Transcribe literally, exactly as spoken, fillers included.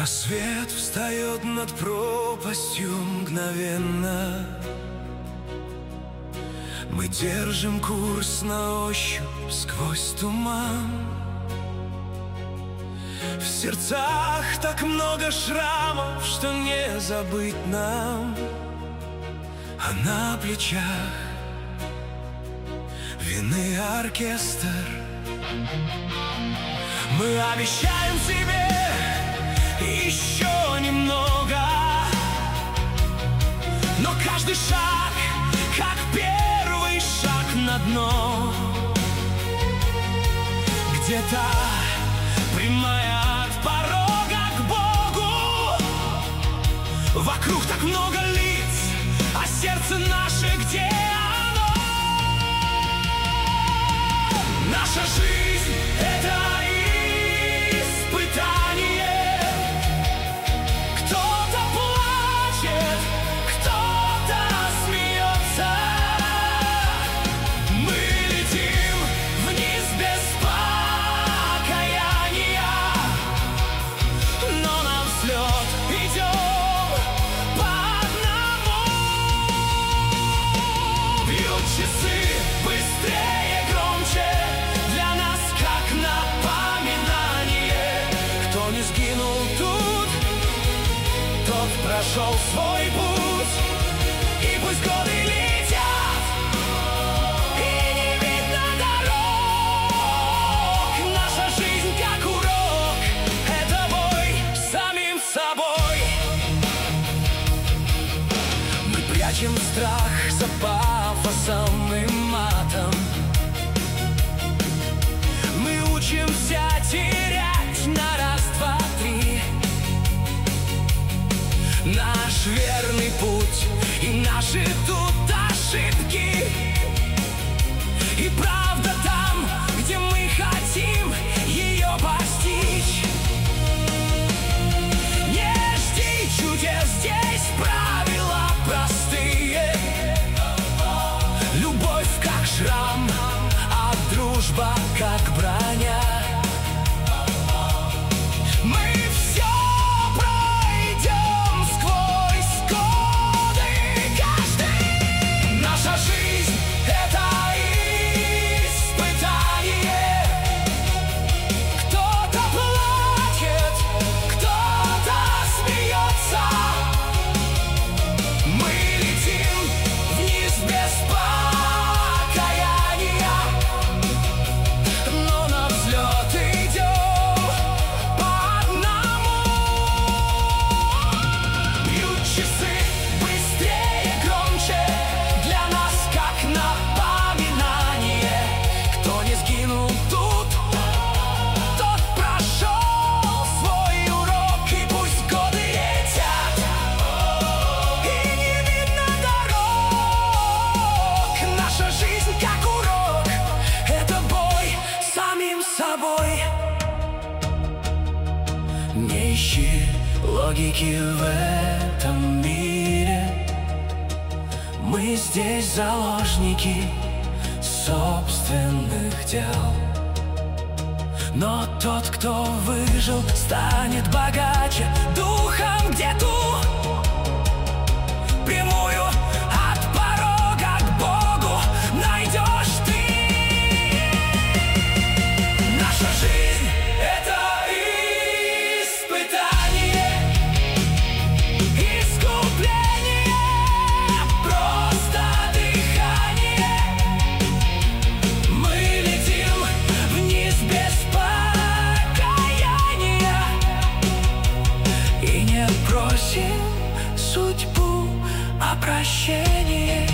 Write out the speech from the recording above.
Рассвет встает над пропастью мгновенно. Мы держим курс на ощупь сквозь туман. В сердцах так много шрамов, что не забыть нам. А на плечах вины оркестр. Мы обещаем себе еще немного, но каждый шаг, как первый шаг на дно. Где-то прямая от порога к Богу. Вокруг так много лиц, а сердце наше где оно? Наша жизнь — это испытание. Кто-то плачет, кто-то смеется. Мы летим вниз без покаяния, но на взлет идем по одному. Бьют часы быстрее, громче, для нас как напоминание. Кто не сгинул тут, тот прошел свой путь. И пусть годы летят, и не видно дорог. Наша жизнь как урок, это бой с самим собой. Мы прячем страх за пафосом и матом. Мы учимся терять на раз, два, три. Наш верный путь и наши тут ошибки. И правда там, где мы хотим ее постичь. Не жди чудес, здесь правила простые. Любовь как шрам, а дружба как броня. Мы все пройдем сквозь годы, каждый. Наша жизнь — это испытание. Кто-то плачет, кто-то смеется. Мы летим вниз без покаяния, но на взлет идем по одному. Бьют часы быстрее, громче, для нас как напоминание. Кто не сгинул тут, тот прошел свой урок. И пусть годы летят, и не видно дорог. Наша жизнь как урок, это бой с самим собой. Не ищи логики в этом мире. Мы здесь заложники собственных дел. Но тот, кто выжил, станет богаче духом, где ту прямую от порога к Богу найдешь ты. Наша жизнь — это испытание, искупление, просто дыхание. Мы летим вниз без покаяния и не просим судьбу о прощении.